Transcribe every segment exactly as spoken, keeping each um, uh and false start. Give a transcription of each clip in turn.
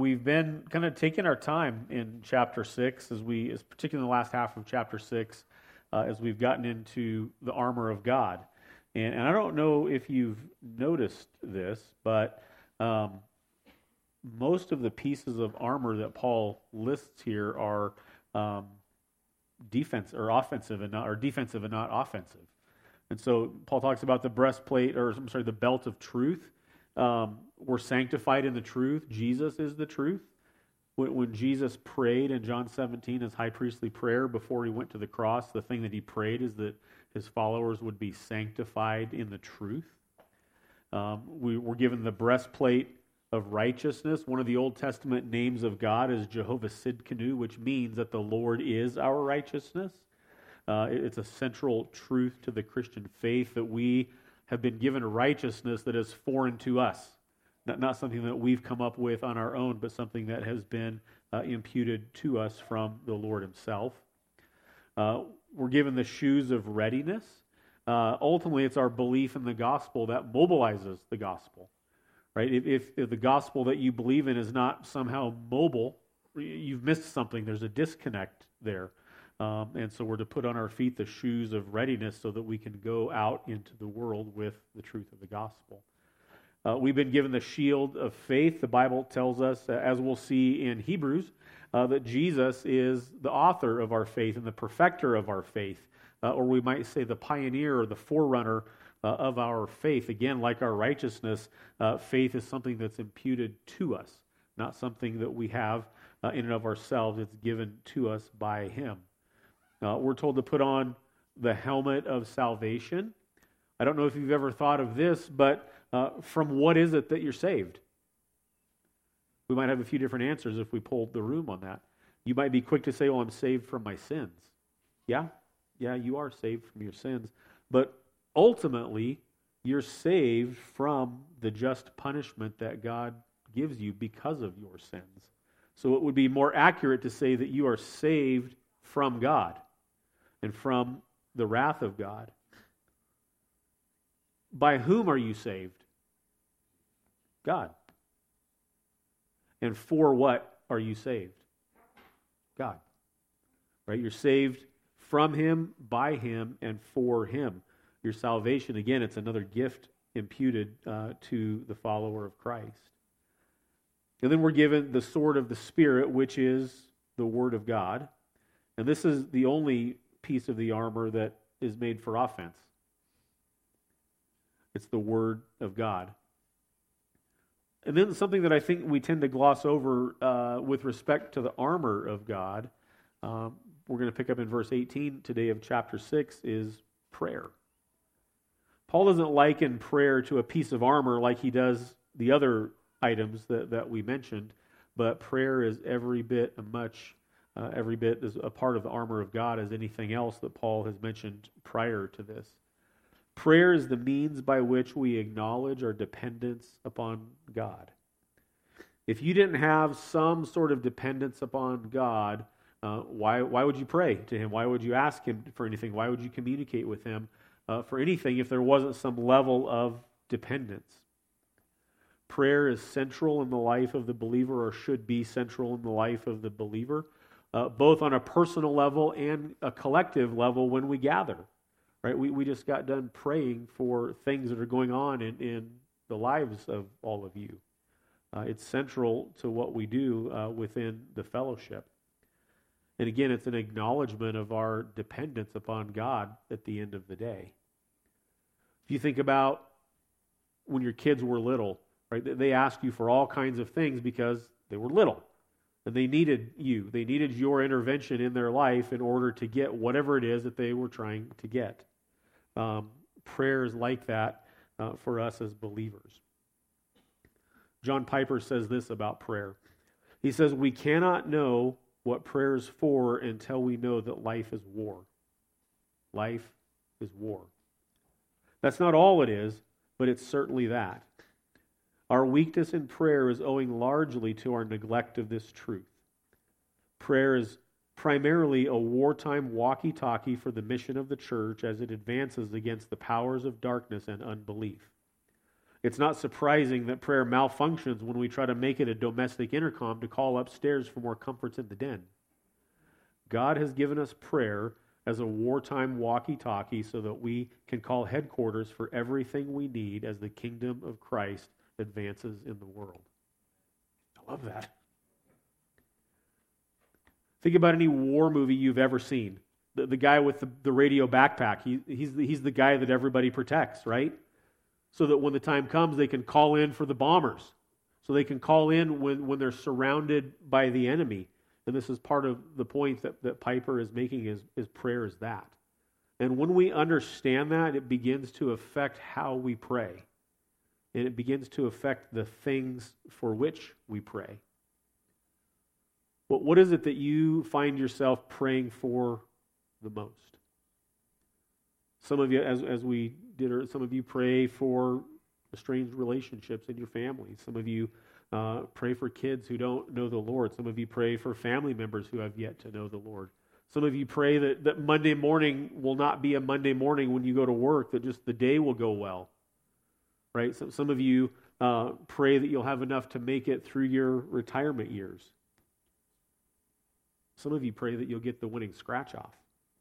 we've been kind of taking our time in chapter six, as we, as particularly in the last half of chapter six, uh, as we've gotten into the armor of God. And, and I don't know if you've noticed this, but um, most of the pieces of armor that Paul lists here are um, defense or offensive and not, or defensive and not offensive. And so Paul talks about the breastplate, or I'm sorry, the belt of truth. Um, we're sanctified in the truth. Jesus is the truth. When, when Jesus prayed in John seventeen, his high priestly prayer before he went to the cross, the thing that he prayed is that his followers would be sanctified in the truth. Um, we were given the breastplate of righteousness. One of the Old Testament names of God is Jehovah Sidkenu, which means that the Lord is our righteousness. Uh, it's a central truth to the Christian faith that we have been given a righteousness that is foreign to us. Not, not something that we've come up with on our own, but something that has been uh, imputed to us from the Lord himself. Uh, we're given the shoes of readiness. Uh, ultimately, it's our belief in the gospel that mobilizes the gospel. Right? If, if, if the gospel that you believe in is not somehow mobile, you've missed something. There's a disconnect there. Um, and so we're to put on our feet the shoes of readiness so that we can go out into the world with the truth of the gospel. Uh, we've been given the shield of faith. The Bible tells us, uh, as we'll see in Hebrews, uh, that Jesus is the author of our faith and the perfecter of our faith, uh, or we might say the pioneer or the forerunner uh, of our faith. Again, like our righteousness, uh, faith is something that's imputed to us, not something that we have uh, in and of ourselves. It's given to us by him. Uh, we're told to put on the helmet of salvation. I don't know if you've ever thought of this, but uh, from what is it that you're saved? We might have a few different answers if we polled the room on that. You might be quick to say, well, I'm saved from my sins. Yeah, yeah, you are saved from your sins. But ultimately, you're saved from the just punishment that God gives you because of your sins. So it would be more accurate to say that you are saved from God and from the wrath of God. By whom are you saved? God. And for what are you saved? God. Right? You're saved from him, by him, and for him. Your salvation, again, it's another gift imputed uh, to the follower of Christ. And then we're given the sword of the Spirit, which is the Word of God. And this is the only piece of the armor that is made for offense. It's the Word of God. And then something that I think we tend to gloss over uh, with respect to the armor of God, um, we're going to pick up in verse eighteen today of chapter six, is prayer. Paul doesn't liken prayer to a piece of armor like he does the other items that, that we mentioned, but prayer is every bit a much Uh, every bit is a part of the armor of God as anything else that Paul has mentioned prior to this. Prayer is the means by which we acknowledge our dependence upon God. If you didn't have some sort of dependence upon God, uh, why, why would you pray to him? Why would you ask him for anything? Why would you communicate with him uh, for anything if there wasn't some level of dependence? Prayer is central in the life of the believer, or should be central in the life of the believer. Uh, both on a personal level and a collective level when we gather, right? We we just got done praying for things that are going on in, in the lives of all of you. Uh, it's central to what we do uh, within the fellowship. And again, it's an acknowledgement of our dependence upon God at the end of the day. If you think about when your kids were little, right? They asked you for all kinds of things because they were little. And they needed you. They needed your intervention in their life in order to get whatever it is that they were trying to get. Um, prayer is like that uh, for us as believers. John Piper says this about prayer. He says, we cannot know what prayer is for until we know that life is war. Life is war. That's not all it is, but it's certainly that. Our weakness in prayer is owing largely to our neglect of this truth. Prayer is primarily a wartime walkie-talkie for the mission of the church as it advances against the powers of darkness and unbelief. It's not surprising that prayer malfunctions when we try to make it a domestic intercom to call upstairs for more comforts in the den. God has given us prayer as a wartime walkie-talkie so that we can call headquarters for everything we need as the kingdom of Christ advances in the world. I love that. Think about any war movie you've ever seen. The, the guy with the, the radio backpack, he, he's, the, he's the guy that everybody protects, right? So that when the time comes, they can call in for the bombers. So they can call in when, when they're surrounded by the enemy. And this is part of the point that, that Piper is making, is, is prayer is that. And when we understand that, it begins to affect how we pray. And it begins to affect the things for which we pray. But what is it that you find yourself praying for the most? Some of you, as, as we did, some of you pray for estranged relationships in your family. Some of you uh, pray for kids who don't know the Lord. Some of you pray for family members who have yet to know the Lord. Some of you pray that, that Monday morning will not be a Monday morning when you go to work, that just the day will go well. Right? So, some of you uh, pray that you'll have enough to make it through your retirement years. Some of you pray that you'll get the winning scratch off.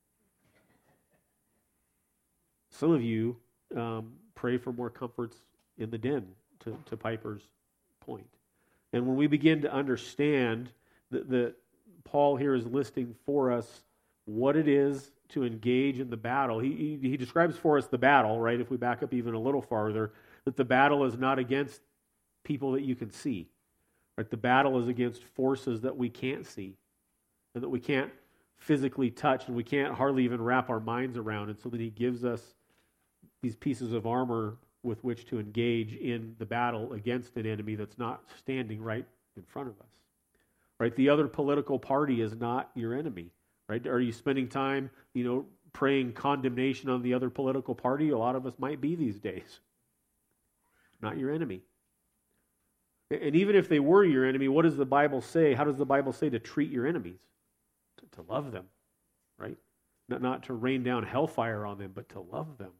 Some of you um, pray for more comforts in the den, to, to Piper's point. And when we begin to understand that, that Paul here is listing for us what it is to engage in the battle, he, he, he describes for us the battle, right? If we back up even a little farther, that the battle is not against people that you can see. Right? The battle is against forces that we can't see and that we can't physically touch and we can't hardly even wrap our minds around. And so that he gives us these pieces of armor with which to engage in the battle against an enemy that's not standing right in front of us. Right? The other political party is not your enemy. Right? Are you spending time, you know, praying condemnation on the other political party? A lot of us might be these days. Not your enemy. And even if they were your enemy, what does the Bible say? How does the Bible say to treat your enemies? To, to love them, right? Not, not to rain down hellfire on them, but to love them.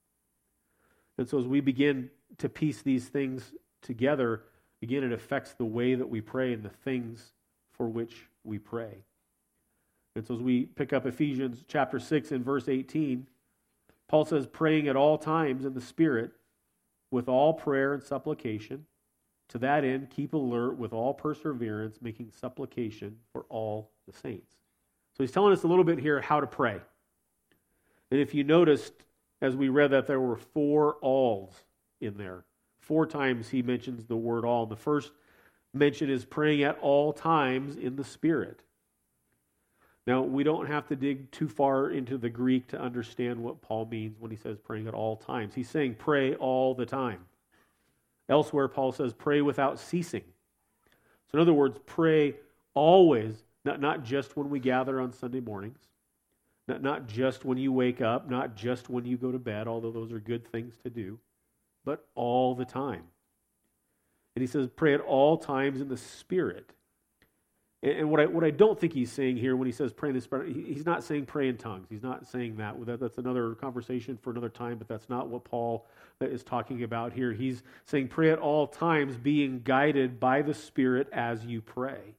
And so as we begin to piece these things together, again, it affects the way that we pray and the things for which we pray. And so as we pick up Ephesians chapter six and verse eighteen, Paul says, praying at all times in the Spirit, with all prayer and supplication. To that end, keep alert with all perseverance, making supplication for all the saints. So he's telling us a little bit here how to pray. And if you noticed, as we read that, there were four alls in there. Four times he mentions the word all. The first mention is praying at all times in the Spirit. Now, we don't have to dig too far into the Greek to understand what Paul means when he says praying at all times. He's saying pray all the time. Elsewhere, Paul says pray without ceasing. So in other words, pray always, not, not just when we gather on Sunday mornings, not, not just when you wake up, not just when you go to bed, although those are good things to do, but all the time. And he says pray at all times in the Spirit. And what I what I don't think he's saying here when he says pray in the Spirit, he's not saying pray in tongues. He's not saying that. That's another conversation for another time, but that's not what Paul is talking about here. He's saying pray at all times, being guided by the Spirit as you pray.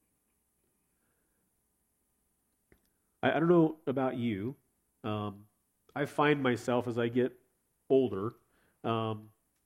I, I don't know about you. Um, I find myself as I get older, um,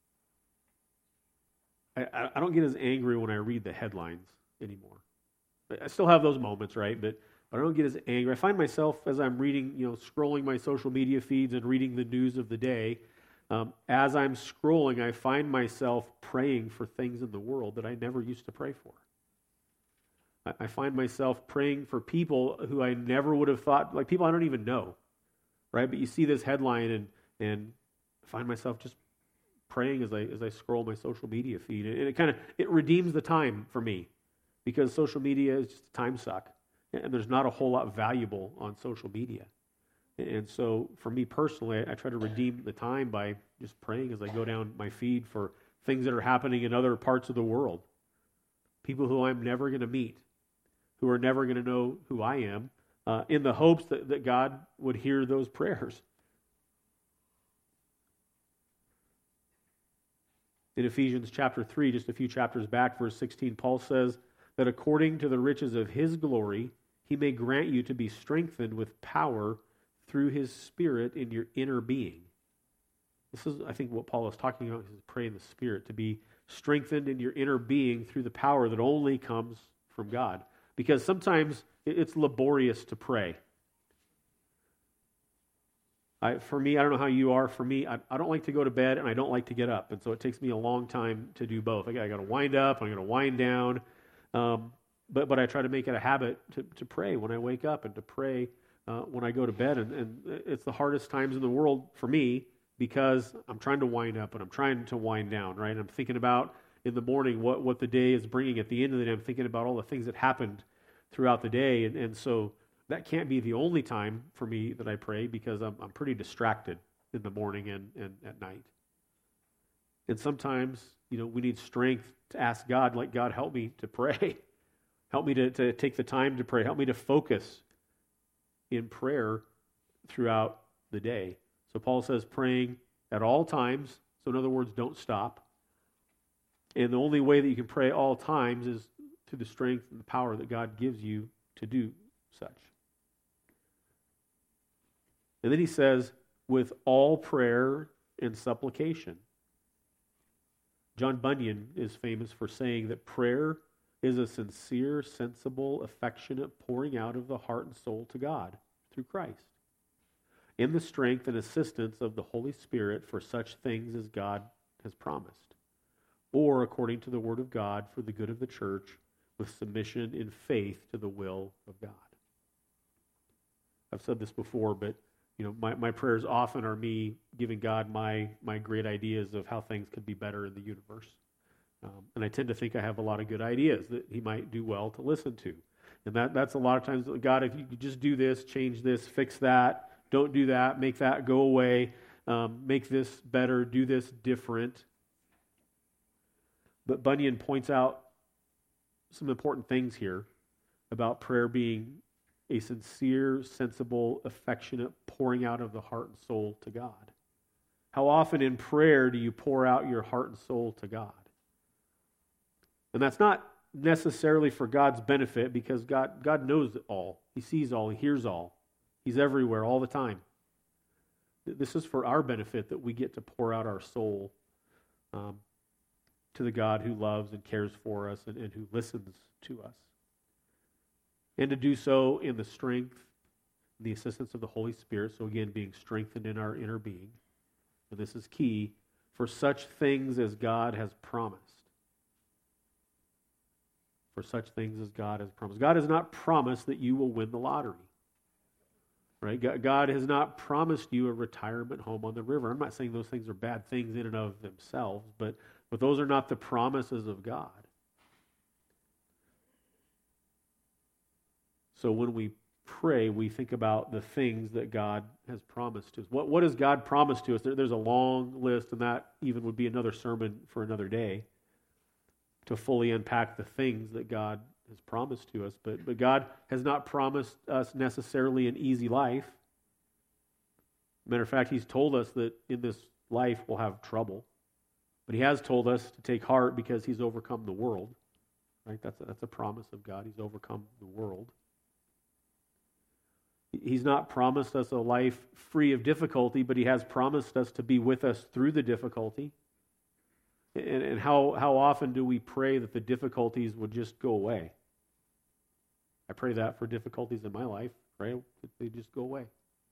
I, I don't get as angry when I read the headlines anymore. I still have those moments, right? But, but I don't get as angry. I find myself, as I'm reading, you know, scrolling my social media feeds and reading the news of the day, um, as I'm scrolling, I find myself praying for things in the world that I never used to pray for. I, I find myself praying for people who I never would have thought, like people I don't even know, right? But you see this headline and and I find myself just praying as I as I scroll my social media feed, and it kind of it redeems the time for me. Because social media is just a time suck. And there's not a whole lot valuable on social media. And so for me personally, I try to redeem the time by just praying as I go down my feed for things that are happening in other parts of the world. People who I'm never going to meet, who are never going to know who I am, uh, in the hopes that, that God would hear those prayers. In Ephesians chapter three, just a few chapters back, verse sixteen, Paul says that according to the riches of his glory, he may grant you to be strengthened with power through his Spirit in your inner being. This is, I think, what Paul is talking about. Is pray in the Spirit, to be strengthened in your inner being through the power that only comes from God. Because sometimes it's laborious to pray. I, for me, I don't know how you are. For me, I, I don't like to go to bed and I don't like to get up. And so it takes me a long time to do both. I got, I got to wind up, I got to wind down. Um, but but I try to make it a habit to, to pray when I wake up and to pray uh, when I go to bed. And, and it's the hardest times in the world for me because I'm trying to wind up and I'm trying to wind down, right? I'm thinking about in the morning what, what the day is bringing. At the end of the day, I'm thinking about all the things that happened throughout the day. And, and so that can't be the only time for me that I pray because I'm, I'm pretty distracted in the morning and, and at night. And sometimes, you know, we need strength to ask God, like, God, help me to pray. Help me to, to take the time to pray. Help me to focus in prayer throughout the day. So Paul says praying at all times. So in other words, don't stop. And the only way that you can pray all times is through the strength and the power that God gives you to do such. And then he says, with all prayer and supplication. John Bunyan is famous for saying that prayer is a sincere, sensible, affectionate pouring out of the heart and soul to God through Christ, in the strength and assistance of the Holy Spirit for such things as God has promised, or according to the Word of God for the good of the church, with submission in faith to the will of God. I've said this before, but you know, my, my prayers often are me giving God my my great ideas of how things could be better in the universe. Um, and I tend to think I have a lot of good ideas that he might do well to listen to. And that that's a lot of times, God, if you could just do this, change this, fix that, don't do that, make that go away, um, make this better, do this different. But Bunyan points out some important things here about prayer being a sincere, sensible, affectionate pouring out of the heart and soul to God. How often in prayer do you pour out your heart and soul to God? And that's not necessarily for God's benefit, because God, God knows it all. He sees all. He hears all. He's everywhere all the time. This is for our benefit, that we get to pour out our soul um, to the God who loves and cares for us and, and who listens to us. And to do so in the strength and the assistance of the Holy Spirit. So again, being strengthened in our inner being. And this is key, for such things as God has promised. For such things as God has promised. God has not promised that you will win the lottery. Right? God has not promised you a retirement home on the river. I'm not saying those things are bad things in and of themselves, but, but those are not the promises of God. So when we pray, we think about the things that God has promised to us. What, what has God promised to us? There, there's a long list, and that even would be another sermon for another day to fully unpack the things that God has promised to us. But, but God has not promised us necessarily an easy life. Matter of fact, He's told us that in this life we'll have trouble. But He has told us to take heart because He's overcome the world. Right? That's a, that's a promise of God. He's overcome the world. He's not promised us a life free of difficulty, but He has promised us to be with us through the difficulty. And, and how, how often do we pray that the difficulties would just go away? I pray that for difficulties in my life, pray that they just go away.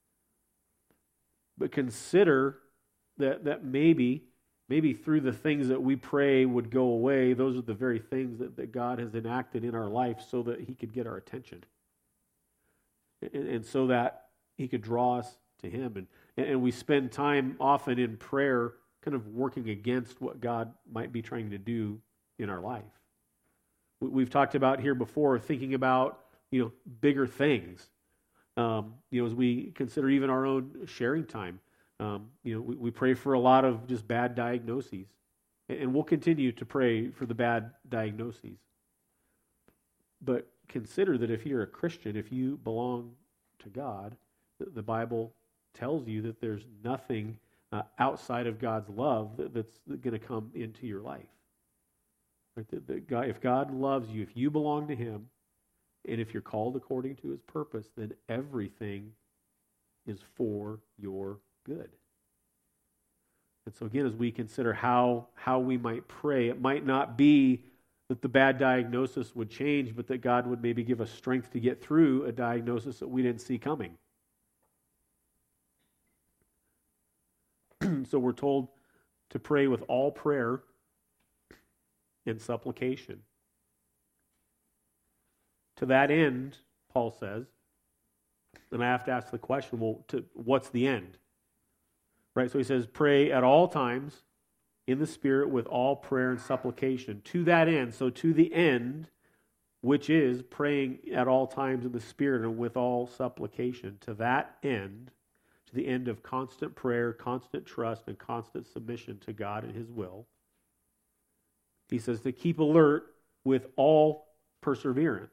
But consider that, that maybe, maybe through the things that we pray would go away, those are the very things that, that God has enacted in our life so that He could get our attention. And, and so that He could draw us to Him. And, and we spend time often in prayer kind of working against what God might be trying to do in our life. We've talked about here before, thinking about, you know, bigger things. Um, you know, as we consider even our own sharing time, um, you know, we, we pray for a lot of just bad diagnoses. And we'll continue to pray for the bad diagnoses. But consider that if you're a Christian, if you belong to God, the Bible tells you that there's nothing uh, outside of God's love that, that's going to come into your life. Right? That, that God, if God loves you, if you belong to Him, and if you're called according to His purpose, then everything is for your good. And so again, as we consider how, how we might pray, it might not be that the bad diagnosis would change, but that God would maybe give us strength to get through a diagnosis that we didn't see coming. So we're told to pray with all prayer and supplication. To that end, Paul says, and I have to ask the question, well, to, what's the end? Right, so he says, pray at all times in the Spirit with all prayer and supplication. To that end, so to the end, which is praying at all times in the Spirit and with all supplication. To that end, to the end of constant prayer, constant trust, and constant submission to God and His will. He says to keep alert with all perseverance.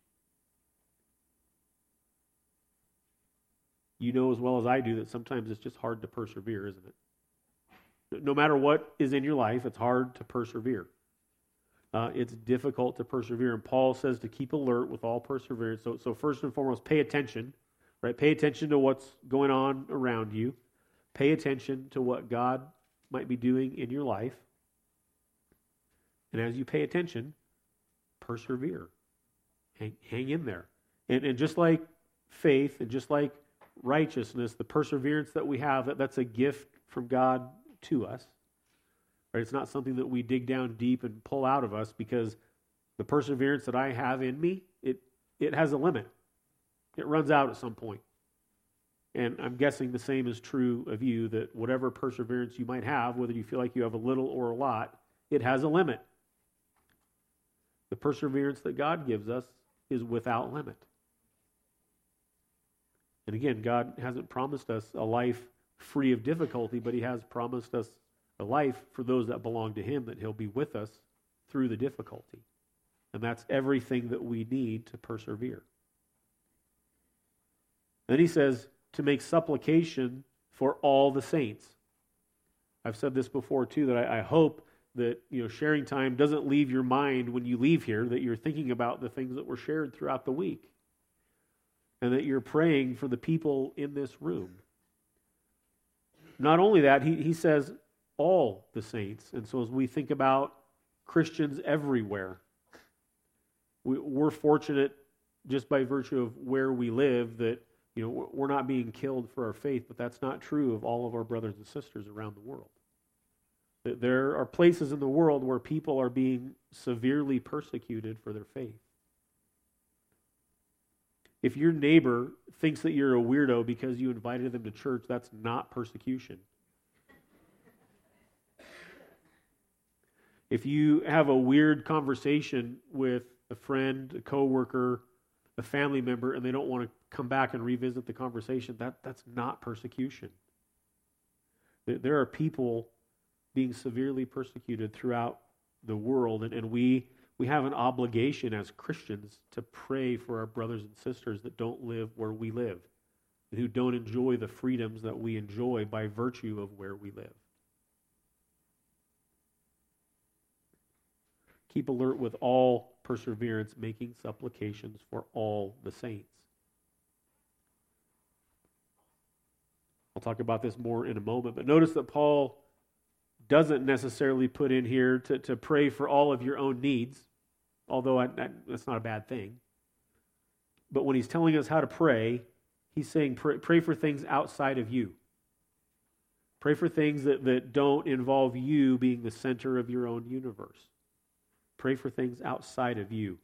You know as well as I do that sometimes it's just hard to persevere, isn't it? No matter what is in your life, it's hard to persevere. Uh, it's difficult to persevere. And Paul says to keep alert with all perseverance. So, so first and foremost, pay attention. Right? Pay attention to what's going on around you. Pay attention to what God might be doing in your life. And as you pay attention, persevere. Hang, hang in there. And, and just like faith and just like righteousness, the perseverance that we have, that, that's a gift from God to us. Right? It's not something that we dig down deep and pull out of us, because the perseverance that I have in me, it it has a limit. It runs out at some point. And I'm guessing the same is true of you, that whatever perseverance you might have, whether you feel like you have a little or a lot, it has a limit. The perseverance that God gives us is without limit. And again, God hasn't promised us a life free of difficulty, but He has promised us a life for those that belong to Him, that He'll be with us through the difficulty. And that's everything that we need to persevere. Then he says to make supplication for all the saints. I've said this before too, that I, I hope that, you know, sharing time doesn't leave your mind when you leave here, that you're thinking about the things that were shared throughout the week, and that you're praying for the people in this room. Not only that, he, he says all the saints. And so as we think about Christians everywhere, we, we're fortunate just by virtue of where we live that, you know, we're not being killed for our faith, but that's not true of all of our brothers and sisters around the world. There are places in the world where people are being severely persecuted for their faith. If your neighbor thinks that you're a weirdo because you invited them to church, that's not persecution. If you have a weird conversation with a friend, a coworker, a family member, and they don't want to come back and revisit the conversation, that, that's not persecution. There are people being severely persecuted throughout the world, and, and we we have an obligation as Christians to pray for our brothers and sisters that don't live where we live, and who don't enjoy the freedoms that we enjoy by virtue of where we live. Keep alert with all perseverance, making supplications for all the saints. I'll talk about this more in a moment, but notice that Paul doesn't necessarily put in here to, to pray for all of your own needs, although I, I, that's not a bad thing. But when he's telling us how to pray, he's saying pray, pray for things outside of you. Pray for things that, that don't involve you being the center of your own universe. Pray for things outside of you.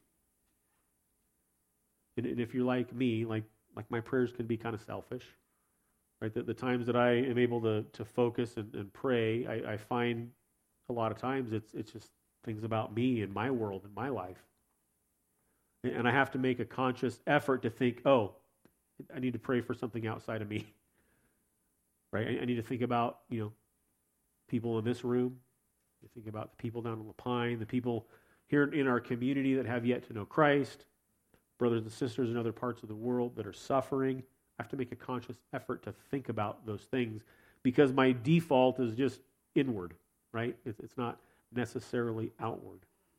And, and if you're like me, like, like my prayers can be kind of selfish. Right, the, the times that I am able to, to focus and, and pray, I, I find a lot of times it's it's just things about me and my world and my life. And, and I have to make a conscious effort to think, oh, I need to pray for something outside of me. Right? I, I need to think about, you know, people in this room. I think about the people down in La Pine, the people here in our community that have yet to know Christ, brothers and sisters in other parts of the world that are suffering. I have to make a conscious effort to think about those things, because my default is just inward, right? It's not necessarily outward.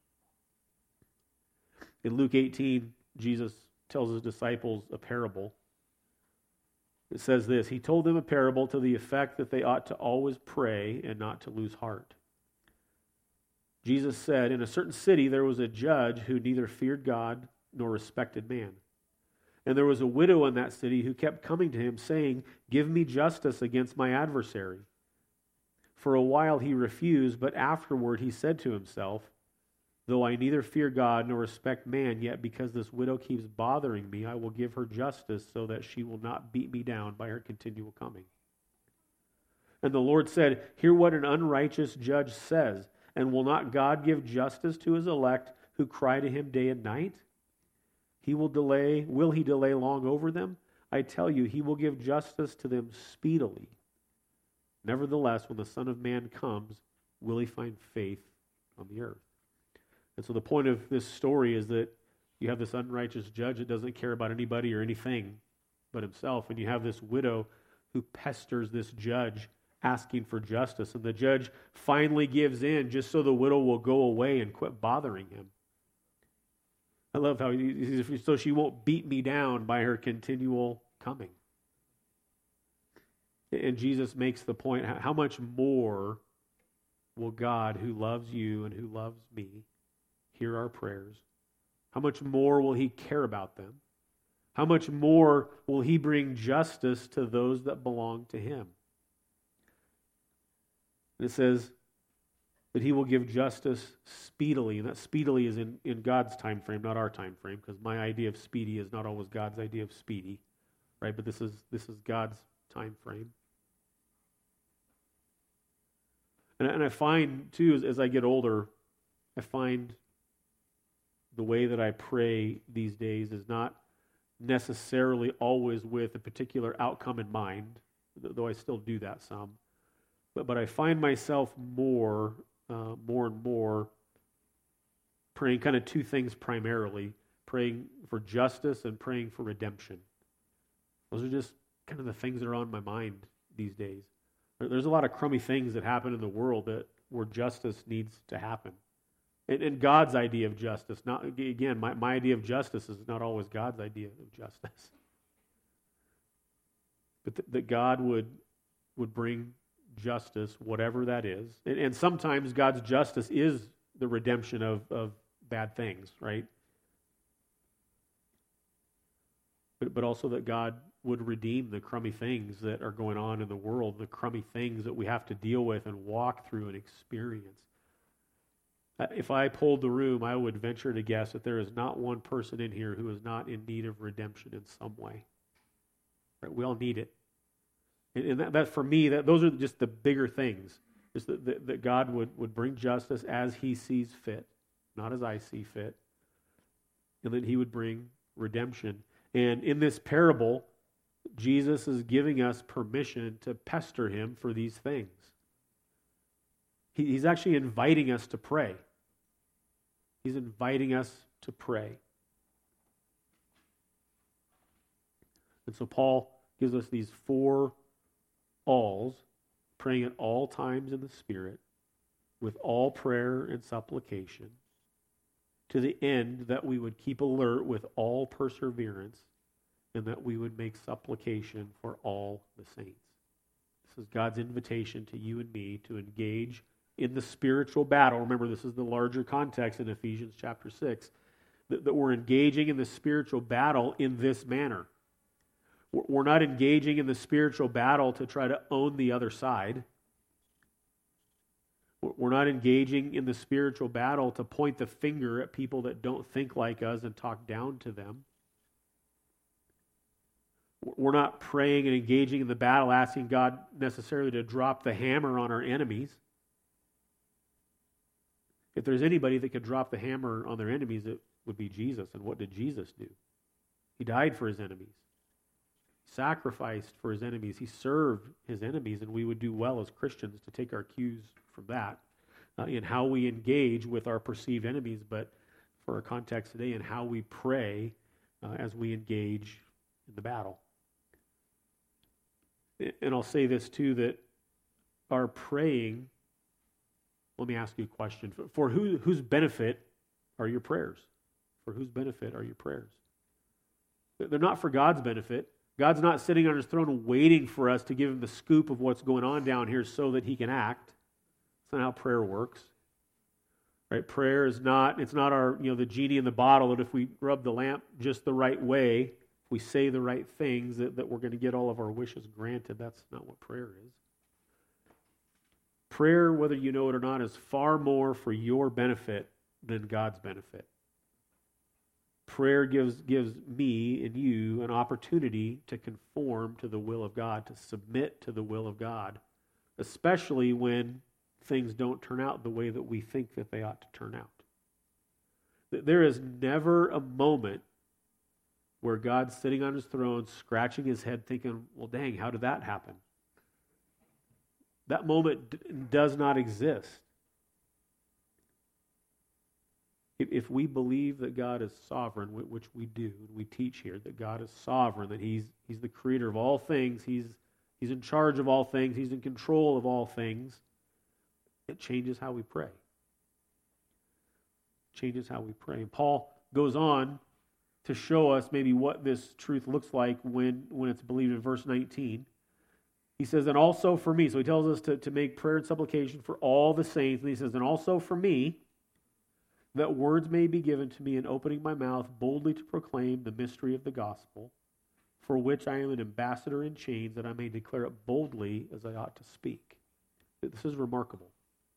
In Luke eighteen, Jesus tells his disciples a parable. It says this, he told them a parable to the effect that they ought to always pray and not to lose heart. Jesus said, in a certain city there was a judge who neither feared God nor respected man. And there was a widow in that city who kept coming to him, saying, give me justice against my adversary. For a while he refused, but afterward he said to himself, though I neither fear God nor respect man, yet because this widow keeps bothering me, I will give her justice so that she will not beat me down by her continual coming. And the Lord said, hear what an unrighteous judge says, and will not God give justice to his elect who cry to him day and night? He will delay, will he delay long over them? I tell you, he will give justice to them speedily. Nevertheless, when the Son of Man comes, will he find faith on the earth? And so the point of this story is that you have this unrighteous judge that doesn't care about anybody or anything but himself, and you have this widow who pesters this judge asking for justice, and the judge finally gives in just so the widow will go away and quit bothering him. I love how he says, so she won't beat me down by her continual coming. And Jesus makes the point, how much more will God, who loves you and who loves me, hear our prayers? How much more will he care about them? How much more will he bring justice to those that belong to him? And it says that he will give justice speedily, and that speedily is in, in God's time frame, not our time frame, because my idea of speedy is not always God's idea of speedy, right? But this is this is God's time frame. And, and I find, too, as, as I get older, I find the way that I pray these days is not necessarily always with a particular outcome in mind, though I still do that some. But but I find myself more, uh, more and more praying kind of two things primarily, praying for justice and praying for redemption. Those are just kind of the things that are on my mind these days. There's a lot of crummy things that happen in the world that where justice needs to happen. And, and God's idea of justice, not again, my, my idea of justice is not always God's idea of justice. But th- that God would would bring justice, whatever that is. And, and sometimes God's justice is the redemption of, of bad things, right? But, but also that God would redeem the crummy things that are going on in the world, the crummy things that we have to deal with and walk through and experience. If I polled the room, I would venture to guess that there is not one person in here who is not in need of redemption in some way. Right? We all need it. And, and that, that for me, that those are just the bigger things. Just that, that, that God would, would bring justice as he sees fit, not as I see fit. And that he would bring redemption. And in this parable, Jesus is giving us permission to pester him for these things. He, he's actually inviting us to pray. He's inviting us to pray. And so Paul gives us these four alls, praying at all times in the Spirit, with all prayer and supplication, to the end that we would keep alert with all perseverance, and that we would make supplication for all the saints. This is God's invitation to you and me to engage in the spiritual battle. Remember, this is the larger context in Ephesians chapter six, that, that we're engaging in the spiritual battle in this manner. We're not engaging in the spiritual battle to try to own the other side. We're not engaging in the spiritual battle to point the finger at people that don't think like us and talk down to them. We're not praying and engaging in the battle, asking God necessarily to drop the hammer on our enemies. If there's anybody that could drop the hammer on their enemies, it would be Jesus. And what did Jesus do? He died for his enemies. He sacrificed for his enemies. He served his enemies, and we would do well as Christians to take our cues from that uh, in how we engage with our perceived enemies, but for our context today, in how we pray uh, as we engage in the battle. And I'll say this too, that are praying, let me ask you a question. For, for who, whose benefit are your prayers? For whose benefit are your prayers? They're not for God's benefit. God's not sitting on his throne waiting for us to give him the scoop of what's going on down here so that he can act. That's not how prayer works. Right? Prayer is not, it's not our, you know, the genie in the bottle that if we rub the lamp just the right way, if we say the right things, that, that we're going to get all of our wishes granted. That's not what prayer is. Prayer, whether you know it or not, is far more for your benefit than God's benefit. Prayer gives, gives me and you an opportunity to conform to the will of God, to submit to the will of God, especially when things don't turn out the way that we think that they ought to turn out. There is never a moment where God's sitting on his throne, scratching his head, thinking, well, dang, how did that happen? That moment d- does not exist. If, if we believe that God is sovereign, which we do, and we teach here that God is sovereign, that he's, he's the creator of all things, he's, he's in charge of all things, he's in control of all things, it changes how we pray. It changes how we pray. And Paul goes on to show us maybe what this truth looks like when, when it's believed in verse nineteen. He says, and also for me. So he tells us to, to make prayer and supplication for all the saints. And he says, and also for me, that words may be given to me in opening my mouth boldly to proclaim the mystery of the gospel, for which I am an ambassador in chains, that I may declare it boldly as I ought to speak. This is remarkable.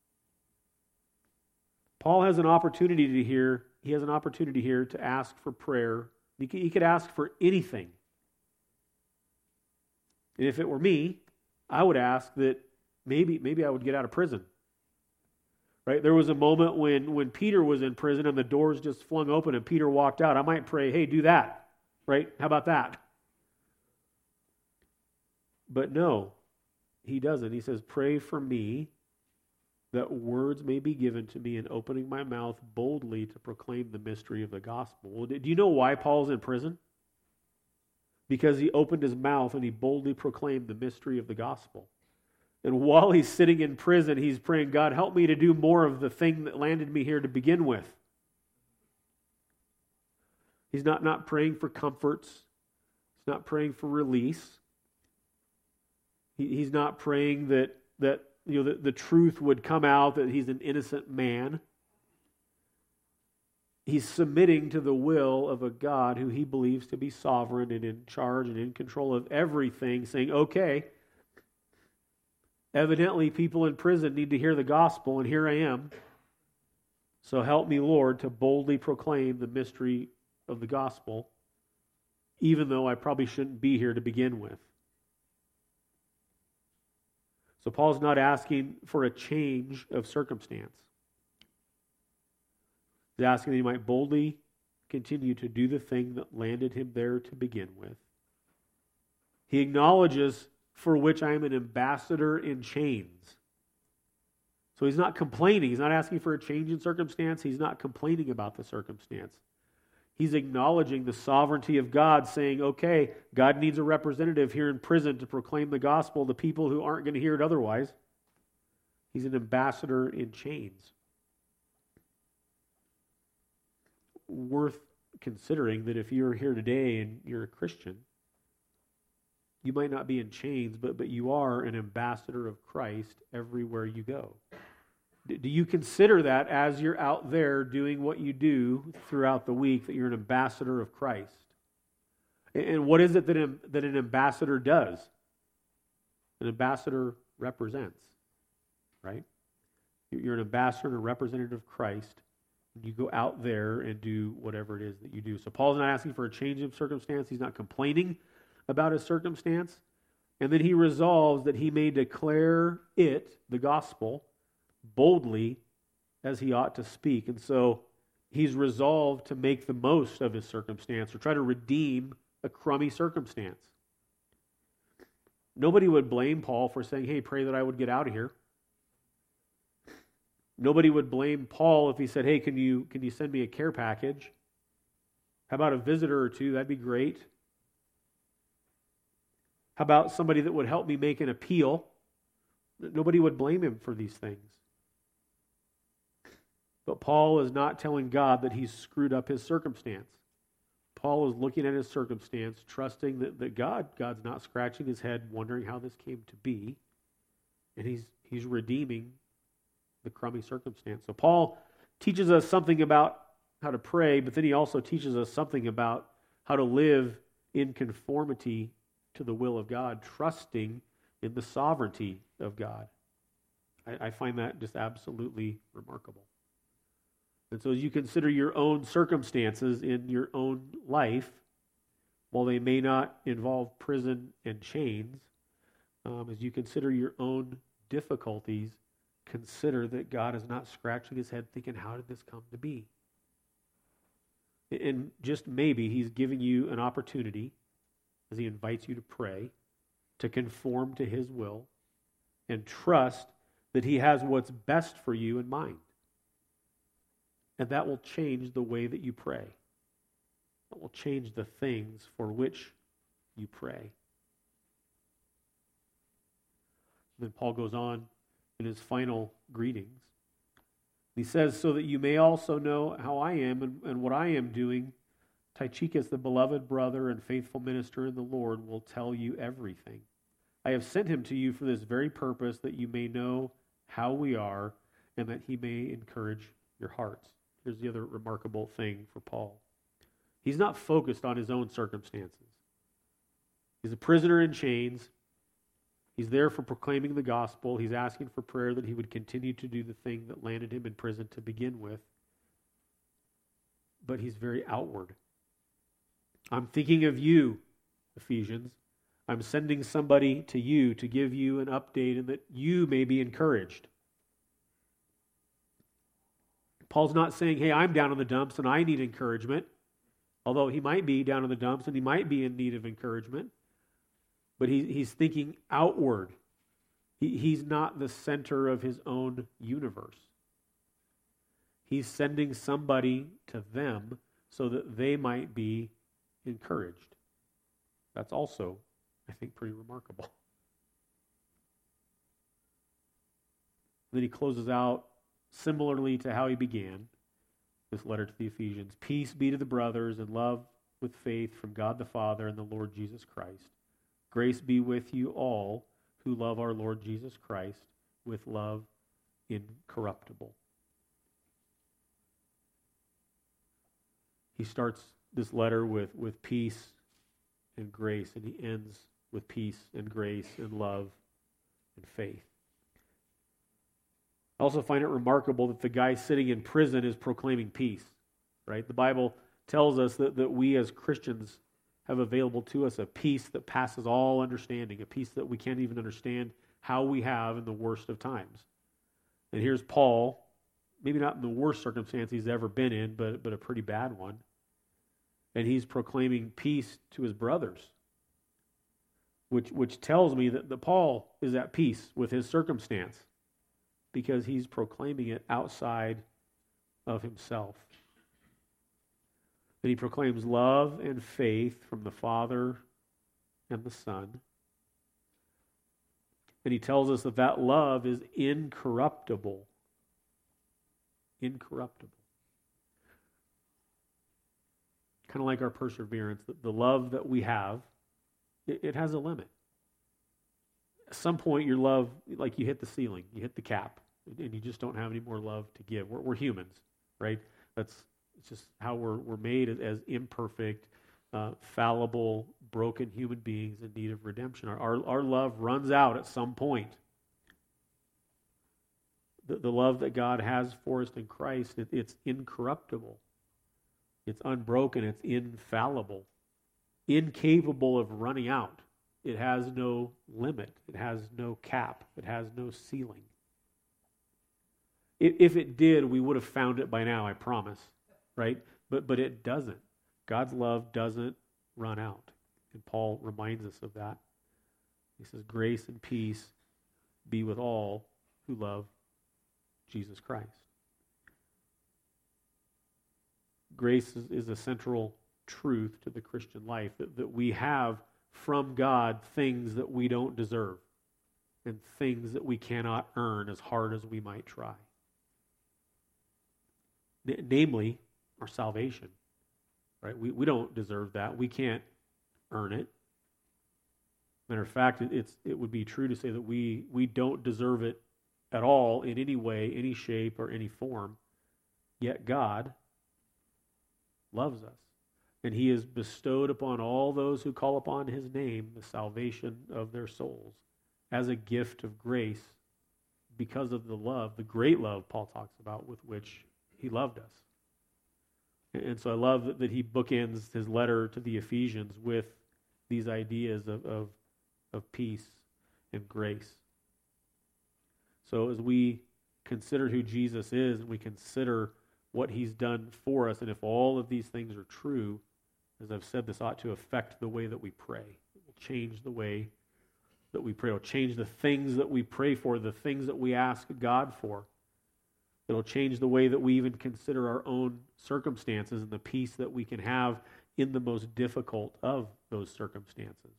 Paul has an opportunity to hear, he has an opportunity here to ask for prayer. He could, he could ask for anything. And if it were me, I would ask that maybe maybe I would get out of prison. Right? There was a moment when, when Peter was in prison and the doors just flung open and Peter walked out. I might pray, hey, do that. Right? How about that? But no, he doesn't. He says, pray for me that words may be given to me in opening my mouth boldly to proclaim the mystery of the gospel. Well, do you know why Paul's in prison? Because he opened his mouth and he boldly proclaimed the mystery of the gospel. And while he's sitting in prison, he's praying, God, help me to do more of the thing that landed me here to begin with. He's not, not praying for comforts. He's not praying for release. He, he's not praying that, that you know, the, the truth would come out, that he's an innocent man. He's submitting to the will of a God who he believes to be sovereign and in charge and in control of everything, saying, okay, evidently people in prison need to hear the gospel, and here I am. So help me, Lord, to boldly proclaim the mystery of the gospel, even though I probably shouldn't be here to begin with. So Paul's not asking for a change of circumstance. He's asking that he might boldly continue to do the thing that landed him there to begin with. He acknowledges, for which I am an ambassador in chains. So he's not complaining. He's not asking for a change in circumstance. He's not complaining about the circumstance. He's acknowledging the sovereignty of God, saying, okay, God needs a representative here in prison to proclaim the gospel to people who aren't going to hear it otherwise. He's an ambassador in chains. Worth considering that if you're here today and you're a Christian, you might not be in chains, but, but you are an ambassador of Christ everywhere you go. Do you consider that as you're out there doing what you do throughout the week, that you're an ambassador of Christ? And what is it that an, that an ambassador does? An ambassador represents, right? You're an ambassador and a representative of Christ. You go out there and do whatever it is that you do. So Paul's not asking for a change of circumstance. He's not complaining about his circumstance. And then he resolves that he may declare it, the gospel, boldly as he ought to speak. And so he's resolved to make the most of his circumstance or try to redeem a crummy circumstance. Nobody would blame Paul for saying, hey, pray that I would get out of here. Nobody would blame Paul if he said, hey, can you can you send me a care package? How about a visitor or two? That'd be great. How about somebody that would help me make an appeal? Nobody would blame him for these things. But Paul is not telling God that he's screwed up his circumstance. Paul is looking at his circumstance, trusting that, that God, God's not scratching his head, wondering how this came to be. And he's he's redeeming the crummy circumstance. So Paul teaches us something about how to pray, but then he also teaches us something about how to live in conformity to the will of God, trusting in the sovereignty of God. I, I find that just absolutely remarkable. And so as you consider your own circumstances in your own life, while they may not involve prison and chains, um, as you consider your own difficulties, consider that God is not scratching his head thinking, how did this come to be? And just maybe he's giving you an opportunity, as he invites you to pray, to conform to his will and trust that he has what's best for you in mind. And that will change the way that you pray. That will change the things for which you pray. Then Paul goes on in his final greetings. He says, so that you may also know how I am and, and what I am doing, Tychicus, the beloved brother and faithful minister in the Lord, will tell you everything. I have sent him to you for this very purpose, that you may know how we are and that he may encourage your hearts. Here's the other remarkable thing for Paul. He's not focused on his own circumstances. He's a prisoner in chains. He's there for proclaiming the gospel. He's asking for prayer that he would continue to do the thing that landed him in prison to begin with. But he's very outward. I'm thinking of you, Ephesians. I'm sending somebody to you to give you an update and that you may be encouraged. Paul's not saying, hey, I'm down in the dumps and I need encouragement. Although he might be down in the dumps and he might be in need of encouragement. But he, he's thinking outward. He, he's not the center of his own universe. He's sending somebody to them so that they might be encouraged. That's also, I think, pretty remarkable. Then he closes out similarly to how he began this letter to the Ephesians. Peace be to the brothers and love with faith from God the Father and the Lord Jesus Christ. Grace be with you all who love our Lord Jesus Christ with love incorruptible. He starts this letter with, with peace and grace, and he ends with peace and grace and love and faith. I also find it remarkable that the guy sitting in prison is proclaiming peace, right? The Bible tells us that, that we as Christians have available to us a peace that passes all understanding, a peace that we can't even understand how we have in the worst of times. And here's Paul, maybe not in the worst circumstance he's ever been in, but, but a pretty bad one. And he's proclaiming peace to his brothers, which, which tells me that, that Paul is at peace with his circumstance because he's proclaiming it outside of himself. And he proclaims love and faith from the Father and the Son. And he tells us that that love is incorruptible. Incorruptible. Kind of like our perseverance, the, the love that we have, it, it has a limit. At some point, your love, like you hit the ceiling, you hit the cap, and you just don't have any more love to give. We're, we're humans, right? That's it's just how we're we're made as, as imperfect, uh, fallible, broken human beings in need of redemption. Our, our, our love runs out at some point. The, the love that God has for us in Christ, it, it's incorruptible. It's unbroken. It's infallible. Incapable of running out. It has no limit. It has no cap. It has no ceiling. If, if it did, we would have found it by now, I promise. Right? But but it doesn't. God's love doesn't run out. And Paul reminds us of that. He says, grace and peace be with all who love Jesus Christ. Grace is, is a central truth to the Christian life, that, that we have from God things that we don't deserve. and things that we cannot earn as hard as we might try. N- namely, our salvation. Right? We, we don't deserve that. We can't earn it. Matter of fact, it, it's, it would be true to say that we, we don't deserve it at all in any way, any shape, or any form. Yet God loves us. And he has bestowed upon all those who call upon his name the salvation of their souls as a gift of grace because of the love, the great love Paul talks about with which he loved us. And so I love that, that he bookends his letter to the Ephesians with these ideas of, of, of peace and grace. So as we consider who Jesus is and we consider what he's done for us, and if all of these things are true, as I've said, this ought to affect the way that we pray. It will change the way that we pray. It will change the things that we pray for, the things that we ask God for. It will change the way that we even consider our own circumstances and the peace that we can have in the most difficult of those circumstances.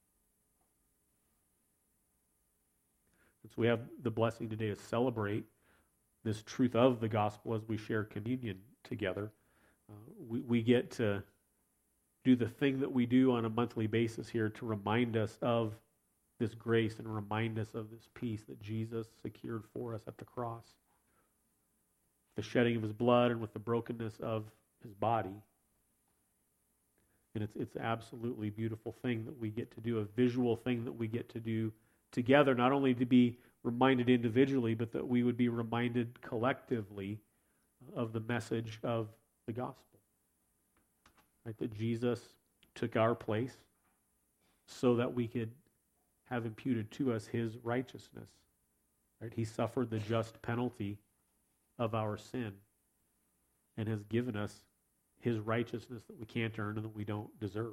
And so we have the blessing today to celebrate this truth of the gospel as we share communion together. Uh, we, we get to do the thing that we do on a monthly basis here to remind us of this grace and remind us of this peace that Jesus secured for us at the cross. The shedding of his blood and with the brokenness of his body. And it's it's absolutely beautiful thing that we get to do, a visual thing that we get to do together, not only to be reminded individually, but that we would be reminded collectively of the message of the gospel. Right? That Jesus took our place so that we could have imputed to us his righteousness. Right? He suffered the just penalty of our sin and has given us his righteousness that we can't earn and that we don't deserve.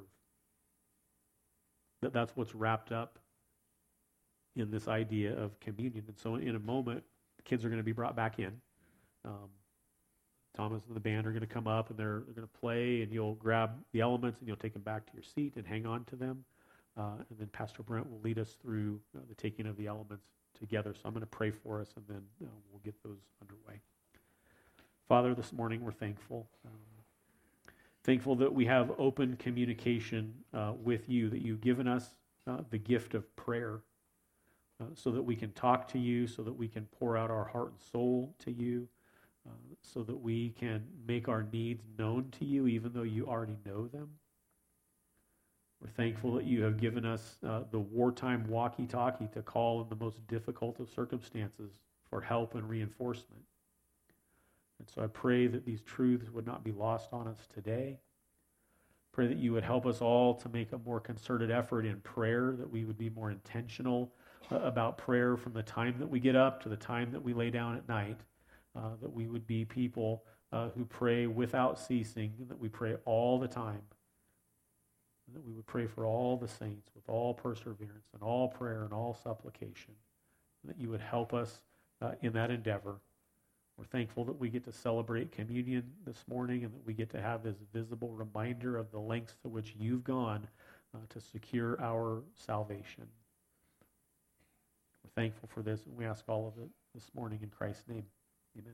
That that's what's wrapped up in this idea of communion. And so in a moment, the kids are going to be brought back in. Um, Thomas and the band are going to come up and they're, they're going to play, and you'll grab the elements and you'll take them back to your seat and hang on to them. Uh, and then Pastor Brent will lead us through uh, the taking of the elements together. So I'm going to pray for us, and then uh, we'll get those underway. Father, this morning we're thankful. Um, thankful that we have open communication uh, with you, that you've given us uh, the gift of prayer uh, so that we can talk to you, so that we can pour out our heart and soul to you, uh, so that we can make our needs known to you even though you already know them. We're thankful that you have given us uh, the wartime walkie-talkie to call in the most difficult of circumstances for help and reinforcement. And so I pray that these truths would not be lost on us today. Pray that you would help us all to make a more concerted effort in prayer, that we would be more intentional uh, about prayer from the time that we get up to the time that we lay down at night, uh, that we would be people uh, who pray without ceasing, and that we pray all the time. That we would pray for all the saints with all perseverance and all prayer and all supplication. That you would help us uh, in that endeavor. We're thankful that we get to celebrate communion this morning and that we get to have this visible reminder of the lengths to which you've gone uh, to secure our salvation. We're thankful for this, and we ask all of it this morning in Christ's name. Amen.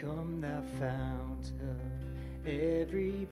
Come thou fount of every